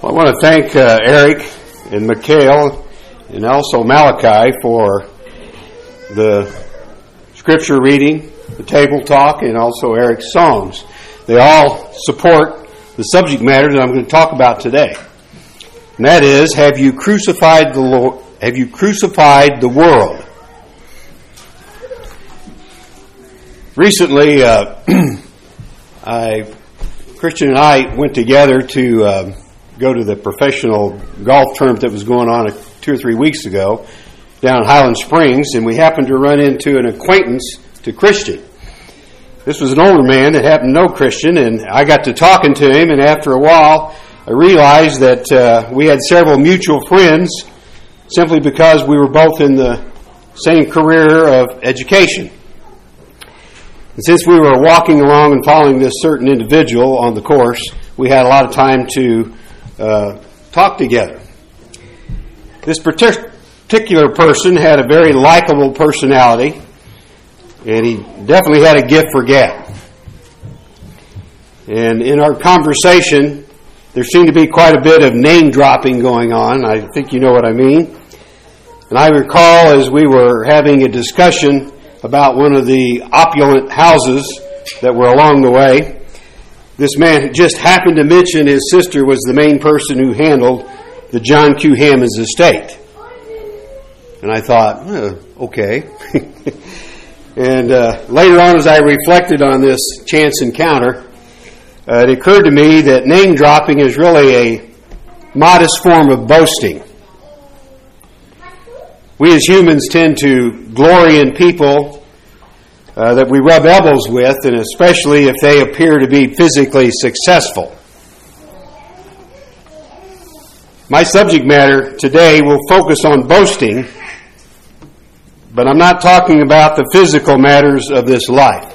Well, I want to thank Eric and Mikhail and also Malachi for the scripture reading, the table talk, and also Eric's songs. They all support the subject matter that I'm going to talk about today. And that is, have you crucified the Lord? Have you crucified the world? Recently, Christian and I went together to go to the professional golf tournament that was going on 2 or 3 weeks ago down in Highland Springs, and we happened to run into an acquaintance to Christian. This was an older man that happened to know Christian, and I got to talking to him, and after a while I realized that we had several mutual friends simply because we were both in the same career of education. And since we were walking along and following this certain individual on the course, we had a lot of time to talk together. This particular person had a very likable personality, and he definitely had a gift for gab. And in our conversation, there seemed to be quite a bit of name dropping going on. I think you know what I mean. And I recall as we were having a discussion about one of the opulent houses that were along the way, this man just happened to mention his sister was the main person who handled the John Q. Hammond's estate. And I thought, okay. And later on, as I reflected on this chance encounter, it occurred to me that name dropping is really a modest form of boasting. We as humans tend to glory in people that we rub elbows with, and especially if they appear to be physically successful. My subject matter today will focus on boasting, but I'm not talking about the physical matters of this life.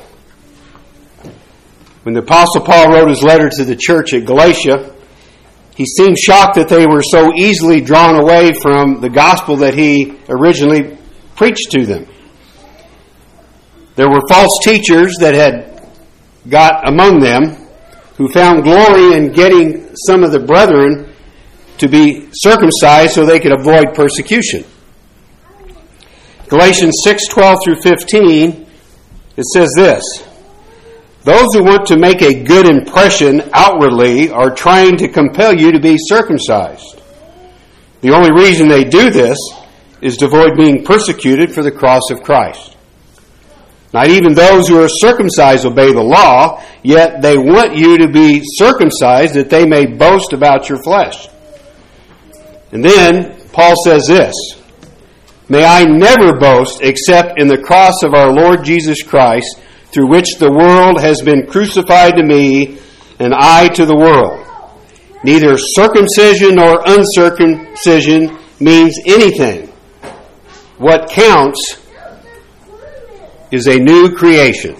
When the Apostle Paul wrote his letter to the church at Galatia, he seemed shocked that they were so easily drawn away from the gospel that he originally preached to them. There were false teachers that had got among them who found glory in getting some of the brethren to be circumcised so they could avoid persecution. Galatians 6:12 through 15, it says this: "Those who want to make a good impression outwardly are trying to compel you to be circumcised. The only reason they do this is to avoid being persecuted for the cross of Christ. Not even those who are circumcised obey the law, yet they want you to be circumcised that they may boast about your flesh." And then Paul says this: "May I never boast except in the cross of our Lord Jesus Christ, through which the world has been crucified to me, and I to the world. Neither circumcision nor uncircumcision means anything. What counts is a new creation."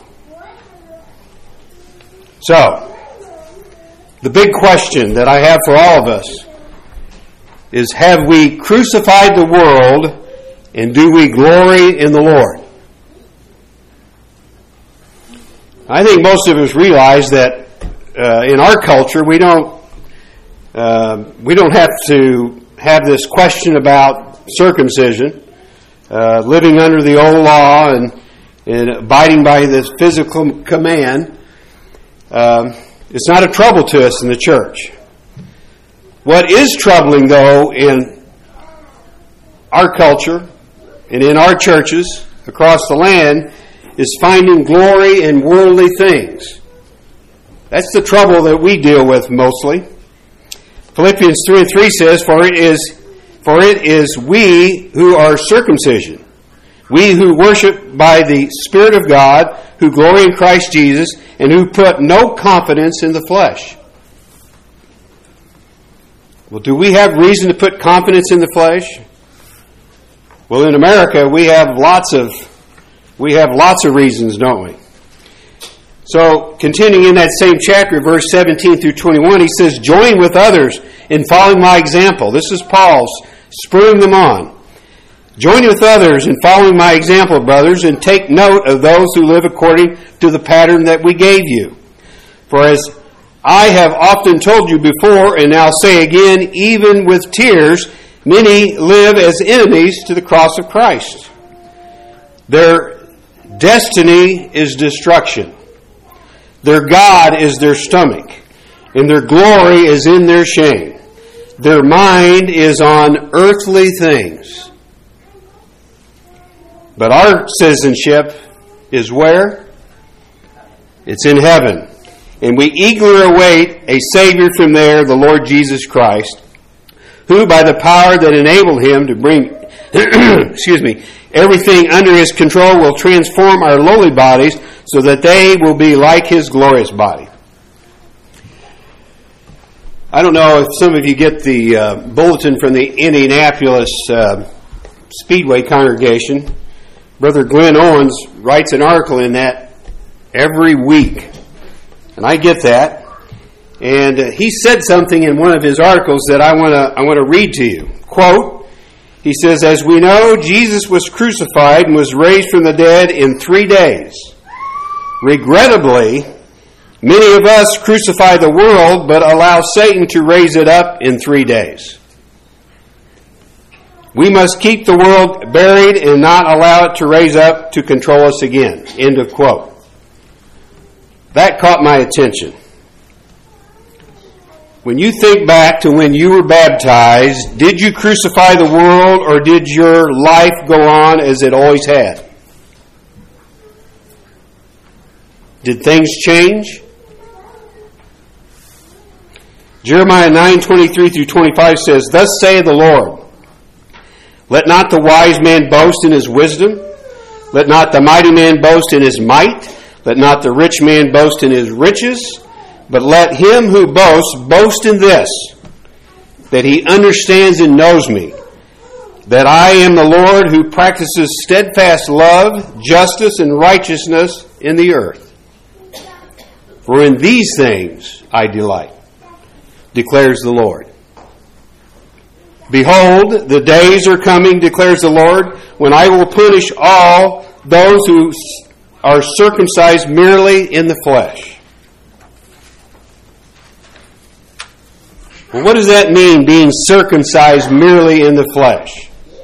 So, the big question that I have for all of us is, have we crucified the world, and do we glory in the Lord? I think most of us realize that in our culture we don't have to have this question about circumcision, living under the old law and abiding by this physical command. It's not a trouble to us in the church. What is troubling, though, in our culture and in our churches across the land is finding glory in worldly things. That's the trouble that we deal with mostly. Philippians 3:3 says, For it is we who are circumcision, we who worship by the Spirit of God, who glory in Christ Jesus, and who put no confidence in the flesh." Well, do we have reason to put confidence in the flesh? Well, in America, we have lots of reasons, don't we? So, continuing in that same chapter, verse 17 through 21, he says, "Join with others in following my example." This is Paul's spurring them on. "Join with others in following my example, brothers, and take note of those who live according to the pattern that we gave you. For as I have often told you before, and now say again, even with tears, many live as enemies to the cross of Christ. Their destiny is destruction. Their God is their stomach, and their glory is in their shame. Their mind is on earthly things. But our citizenship is where? It's in heaven. And we eagerly await a Savior from there, the Lord Jesus Christ, who by the power that enabled him to bring everything under his control will transform our lowly bodies so that they will be like his glorious body. I don't know if some of you get the bulletin from the Indianapolis Speedway congregation. Brother Glenn Owens writes an article in that every week. And I get that. And he said something in one of his articles that I want to read to you. Quote, he says, "As we know, Jesus was crucified and was raised from the dead in 3 days. Regrettably, many of us crucify the world but allow Satan to raise it up in 3 days. We must keep the world buried and not allow it to raise up to control us again." End of quote. That caught my attention. When you think back to when you were baptized, did you crucify the world or did your life go on as it always had? Did things change? Jeremiah 9:23 through 25 says, "Thus saith the Lord, let not the wise man boast in his wisdom, let not the mighty man boast in his might, let not the rich man boast in his riches, but let him who boasts boast in this, that he understands and knows me, that I am the Lord who practices steadfast love, justice, and righteousness in the earth. For in these things I delight, declares the Lord. Behold, the days are coming, declares the Lord, when I will punish all those who are circumcised merely in the flesh." Well, what does that mean, being circumcised merely in the flesh?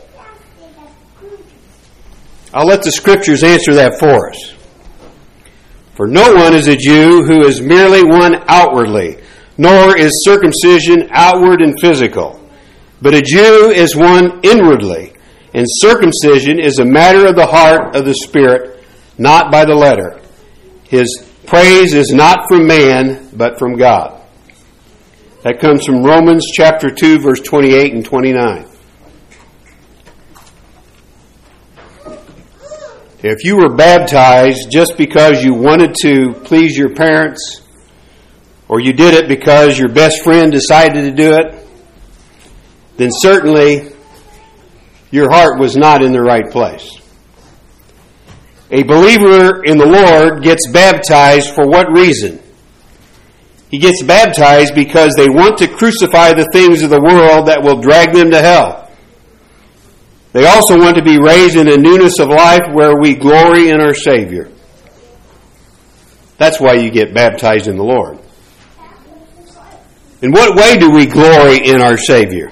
I'll let the Scriptures answer that for us. "For no one is a Jew who is merely one outwardly, nor is circumcision outward and physical. But a Jew is one inwardly, and circumcision is a matter of the heart of the Spirit, not by the letter. His praise is not from man, but from God." That comes from Romans chapter 2, verse 28 and 29. If you were baptized just because you wanted to please your parents, or you did it because your best friend decided to do it, then certainly your heart was not in the right place. A believer in the Lord gets baptized for what reason? He gets baptized because they want to crucify the things of the world that will drag them to hell. They also want to be raised in a newness of life where we glory in our Savior. That's why you get baptized in the Lord. In what way do we glory in our Savior?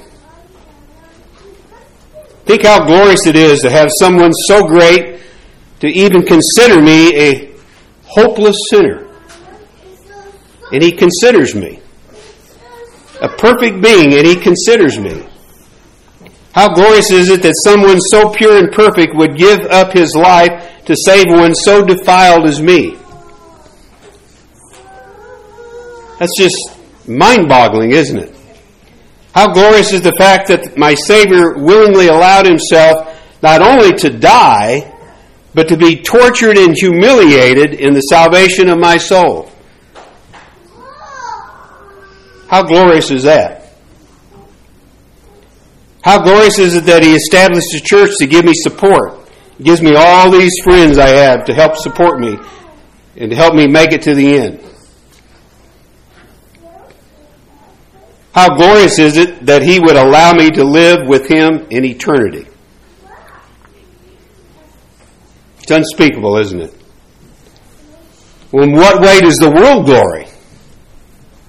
Think how glorious it is to have someone so great to even consider me a hopeless sinner. And he considers me. A perfect being, and he considers me. How glorious is it that someone so pure and perfect would give up his life to save one so defiled as me? That's just mind-boggling, isn't it? How glorious is the fact that my Savior willingly allowed himself not only to die, but to be tortured and humiliated in the salvation of my soul. How glorious is that? How glorious is it that he established a church to give me support? He gives me all these friends I have to help support me and to help me make it to the end. How glorious is it that he would allow me to live with him in eternity? It's unspeakable, isn't it? Well, in what way does the world glory?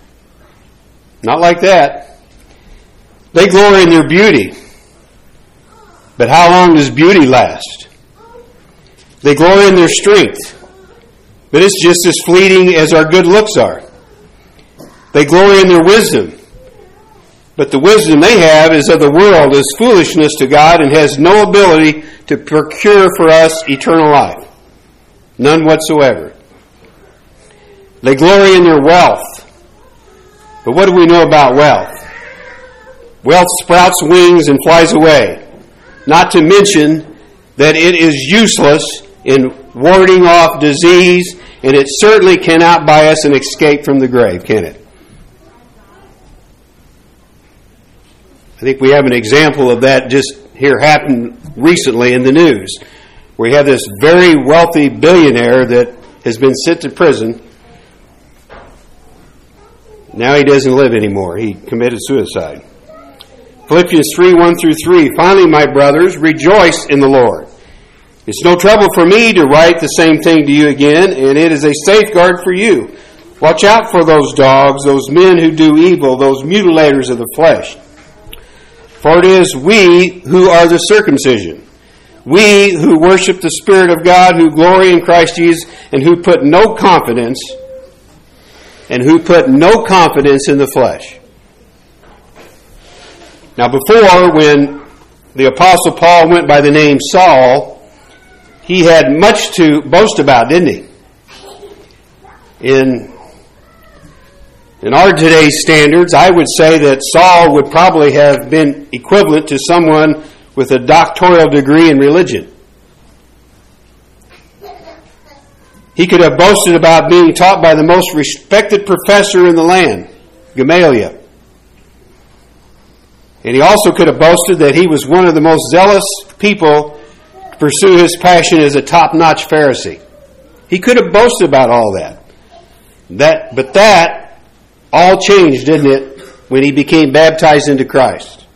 Not like that. They glory in their beauty. But how long does beauty last? They glory in their strength. But it's just as fleeting as our good looks are. They glory in their wisdom. But the wisdom they have is of the world, is foolishness to God, and has no ability to procure for us eternal life. None whatsoever. They glory in their wealth. But what do we know about wealth? Wealth sprouts wings and flies away. Not to mention that it is useless in warding off disease, and it certainly cannot buy us an escape from the grave, can it? I think we have an example of that just here happened recently in the news. We have this very wealthy billionaire that has been sent to prison. Now he doesn't live anymore. He committed suicide. Philippians 3:1-3. Finally, my brothers, rejoice in the Lord. It's no trouble for me to write the same thing to you again, and it is a safeguard for you. Watch out for those dogs, those men who do evil, those mutilators of the flesh. For it is we who are the circumcision, we who worship the Spirit of God, who glory in Christ Jesus, and who put no confidence in the flesh. Now before, when the Apostle Paul went by the name Saul, he had much to boast about, didn't he? In our today's standards, I would say that Saul would probably have been equivalent to someone with a doctoral degree in religion. He could have boasted about being taught by the most respected professor in the land, Gamaliel. And he also could have boasted that he was one of the most zealous people to pursue his passion as a top-notch Pharisee. He could have boasted about all that. But that all changed, didn't it, when he became baptized into Christ.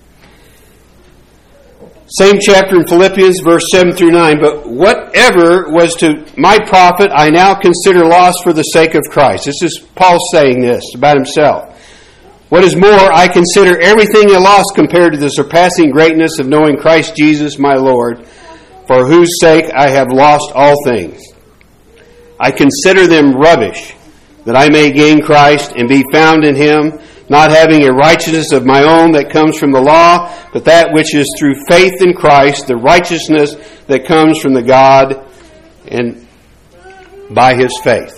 Same chapter in Philippians, verse 7-9. But whatever was to my profit, I now consider loss for the sake of Christ. This is Paul saying this about himself. What is more, I consider everything a loss compared to the surpassing greatness of knowing Christ Jesus my Lord, for whose sake I have lost all things. I consider them rubbish, that I may gain Christ and be found in him, not having a righteousness of my own that comes from the law, but that which is through faith in Christ, the righteousness that comes from the God and by his faith.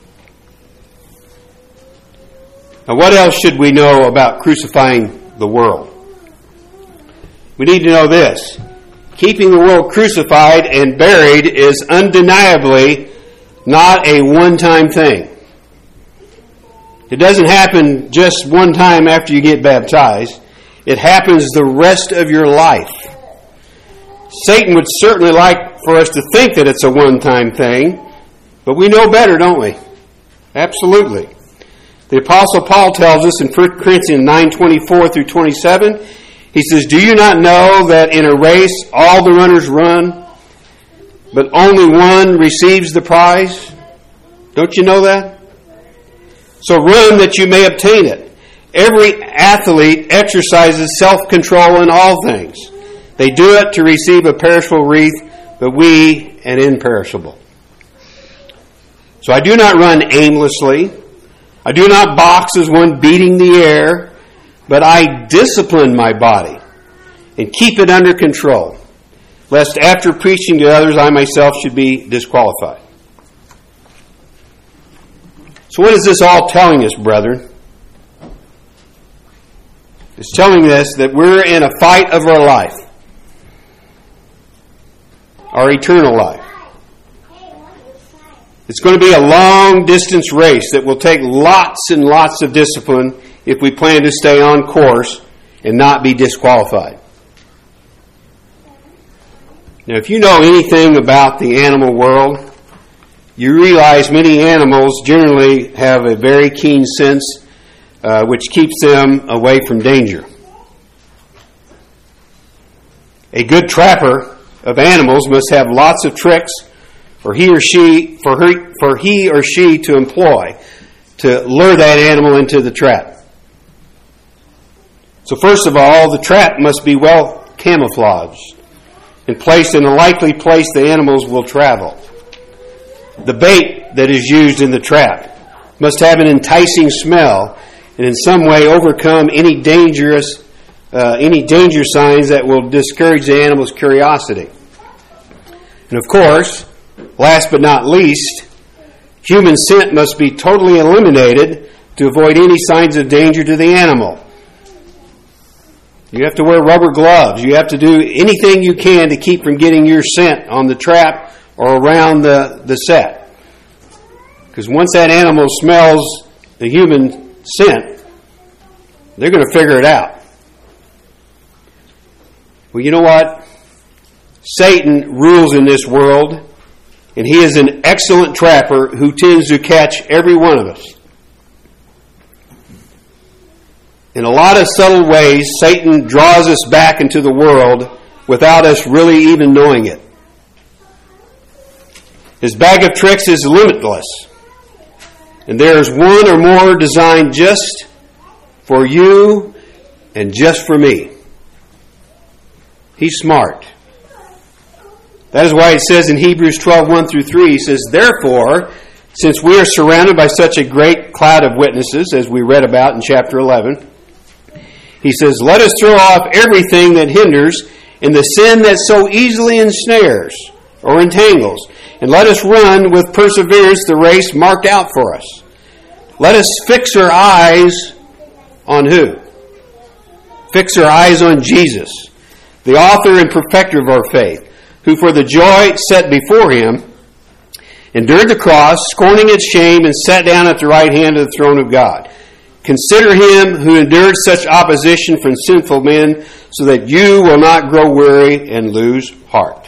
Now, what else should we know about crucifying the world? We need to know this. Keeping the world crucified and buried is undeniably not a one-time thing. It doesn't happen just one time after you get baptized. It happens the rest of your life. Satan would certainly like for us to think that it's a one-time thing, but we know better, don't we? Absolutely. The Apostle Paul tells us in 1 Corinthians 9:24-27, he says, do you not know that in a race all the runners run, but only one receives the prize? Don't you know that? So run that you may obtain it. Every athlete exercises self-control in all things. They do it to receive a perishable wreath, but we an imperishable. So I do not run aimlessly. I do not box as one beating the air, but I discipline my body and keep it under control, lest after preaching to others I myself should be disqualified. So what is this all telling us, brethren? It's telling us that we're in a fight of our life, our eternal life. It's going to be a long-distance race that will take lots and lots of discipline if we plan to stay on course and not be disqualified. Now, if you know anything about the animal world, you realize many animals generally have a very keen sense which keeps them away from danger. A good trapper of animals must have lots of tricks for he or she to employ to lure that animal into the trap. So first of all, the trap must be well camouflaged and placed in a likely place the animals will travel. The bait that is used in the trap must have an enticing smell and in some way overcome any danger signs that will discourage the animal's curiosity. And of course, last but not least, human scent must be totally eliminated to avoid any signs of danger to the animal. You have to wear rubber gloves. You have to do anything you can to keep from getting your scent on the trap or around the set. Because once that animal smells the human scent, they're going to figure it out. Well, you know what? Satan rules in this world, and he is an excellent trapper who tends to catch every one of us. In a lot of subtle ways, Satan draws us back into the world without us really even knowing it. His bag of tricks is limitless, and there is one or more designed just for you and just for me. He's smart. That is why it says in Hebrews 12:1-3, he says, "Therefore, since we are surrounded by such a great cloud of witnesses," as we read about in chapter 11, he says, "Let us throw off everything that hinders and the sin that so easily ensnares or entangles, and let us run with perseverance the race marked out for us. Let us fix our eyes on who? Fix our eyes on Jesus, the author and perfecter of our faith, who for the joy set before him endured the cross, scorning its shame, and sat down at the right hand of the throne of God. Consider him who endured such opposition from sinful men, so that you will not grow weary and lose heart."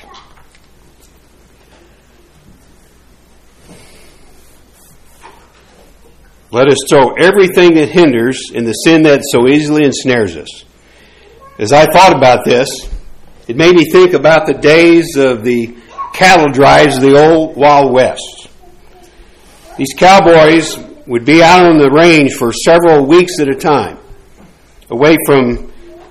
Let us throw everything that hinders and the sin that so easily ensnares us. As I thought about this, it made me think about the days of the cattle drives of the old Wild West. These cowboys would be out on the range for several weeks at a time, away from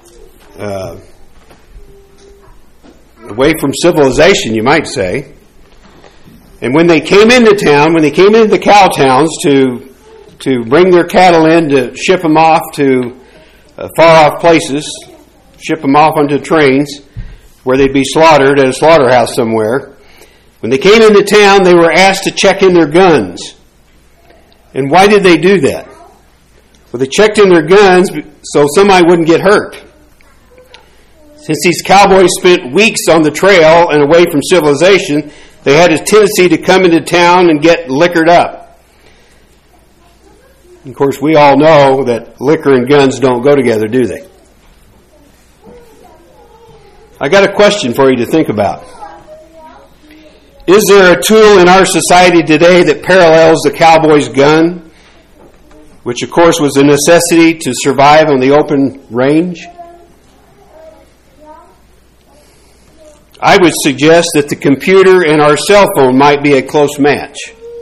civilization, you might say. And when they came into town, when they came into the cow towns to bring their cattle in to ship them off to far-off places, ship them off onto trains where they'd be slaughtered at a slaughterhouse somewhere. When they came into town, they were asked to check in their guns. And why did they do that? Well, they checked in their guns so somebody wouldn't get hurt. Since these cowboys spent weeks on the trail and away from civilization, they had a tendency to come into town and get liquored up. Of course, we all know that liquor and guns don't go together, do they? I got a question for you to think about. Is there a tool in our society today that parallels the cowboy's gun, which of course was a necessity to survive on the open range? I would suggest that the computer and our cell phone might be a close match.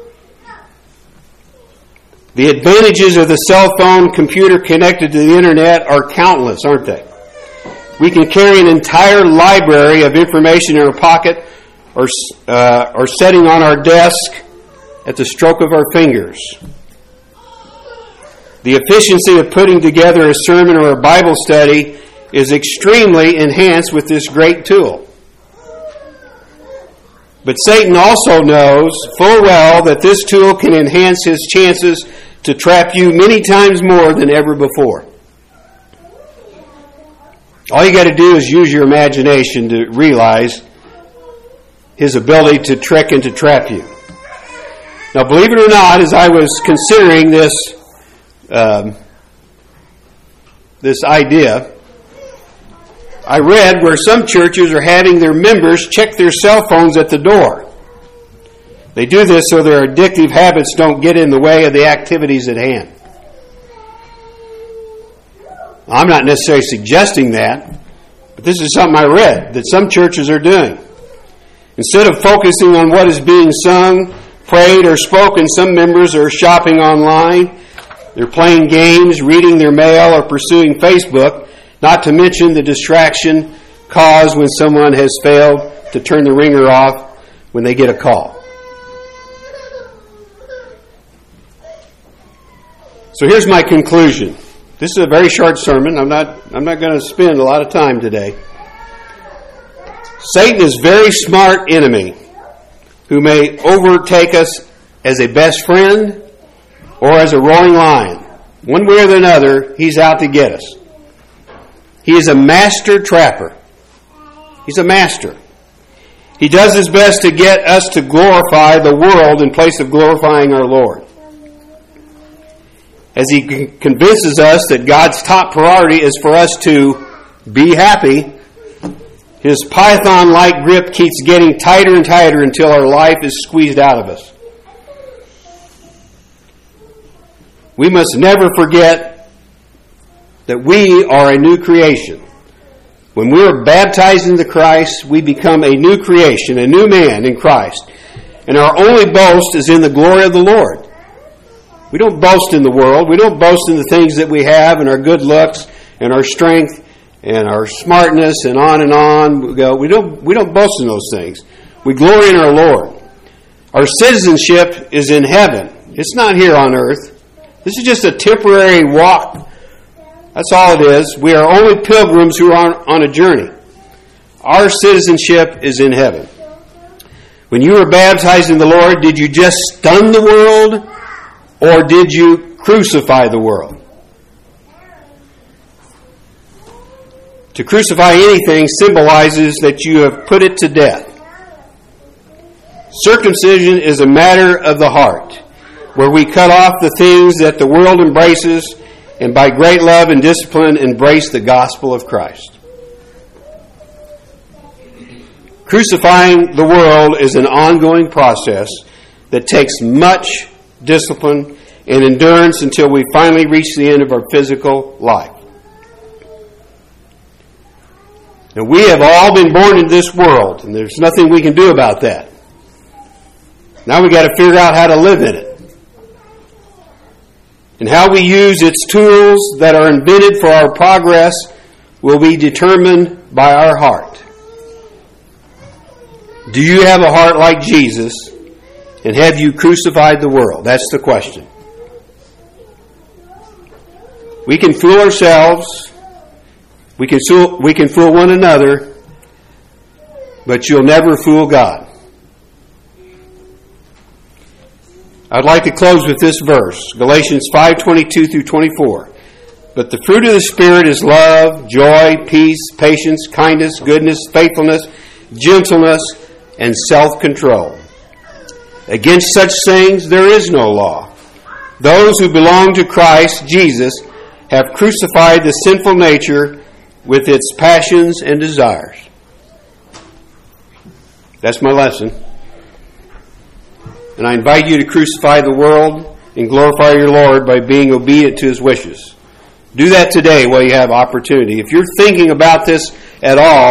The advantages of the cell phone computer connected to the internet are countless, aren't they? We can carry an entire library of information in our pocket or sitting on our desk at the stroke of our fingers. The efficiency of putting together a sermon or a Bible study is extremely enhanced with this great tool. But Satan also knows full well that this tool can enhance his chances to trap you many times more than ever before. All you got to do is use your imagination to realize his ability to trick and to trap you. Now, believe it or not, as I was considering this idea, I read where some churches are having their members check their cell phones at the door. They do this so their addictive habits don't get in the way of the activities at hand. I'm not necessarily suggesting that, but this is something I read that some churches are doing. Instead of focusing on what is being sung, prayed, or spoken, some members are shopping online They're playing games, reading their mail, or pursuing Facebook, not to mention the distraction caused when someone has failed to turn the ringer off when they get a call. So here's my conclusion. This is a very short sermon. I'm not going to spend a lot of time today. Satan is a very smart enemy who may overtake us as a best friend or as a roaring lion. One way or another, he's out to get us. He is a master trapper. He's a master. He does his best to get us to glorify the world in place of glorifying our Lord. As he convinces us that God's top priority is for us to be happy, his python-like grip keeps getting tighter and tighter until our life is squeezed out of us. We must never forget that we are a new creation. When we are baptized into Christ, we become a new creation, a new man in Christ. And our only boast is in the glory of the Lord. We don't boast in the world. We don't boast in the things that we have and our good looks and our strength and our smartness and on we go. We don't boast in those things. We glory in our Lord. Our citizenship is in heaven. It's not here on earth. This is just a temporary walk. That's all it is. We are only pilgrims who are on a journey. Our citizenship is in heaven. When you were baptized in the Lord, did you just stun the world or did you crucify the world? To crucify anything symbolizes that you have put it to death. Circumcision is a matter of the heart, where we cut off the things that the world embraces and by great love and discipline embrace the gospel of Christ. Crucifying the world is an ongoing process that takes much discipline and endurance until we finally reach the end of our physical life. Now, we have all been born into this world, and there's nothing we can do about that. Now we've got to figure out how to live in it. And how we use its tools that are invented for our progress will be determined by our heart. Do you have a heart like Jesus? And have you crucified the world? That's the question. We can fool ourselves. We can fool one another. But you'll never fool God. I'd like to close with this verse, Galatians 5:22 through 24. But the fruit of the Spirit is love, joy, peace, patience, kindness, goodness, faithfulness, gentleness, and self-control. Against such things there is no law. Those who belong to Christ Jesus have crucified the sinful nature with its passions and desires. That's my lesson. And I invite you to crucify the world and glorify your Lord by being obedient to His wishes. Do that today while you have opportunity. If you're thinking about this at all,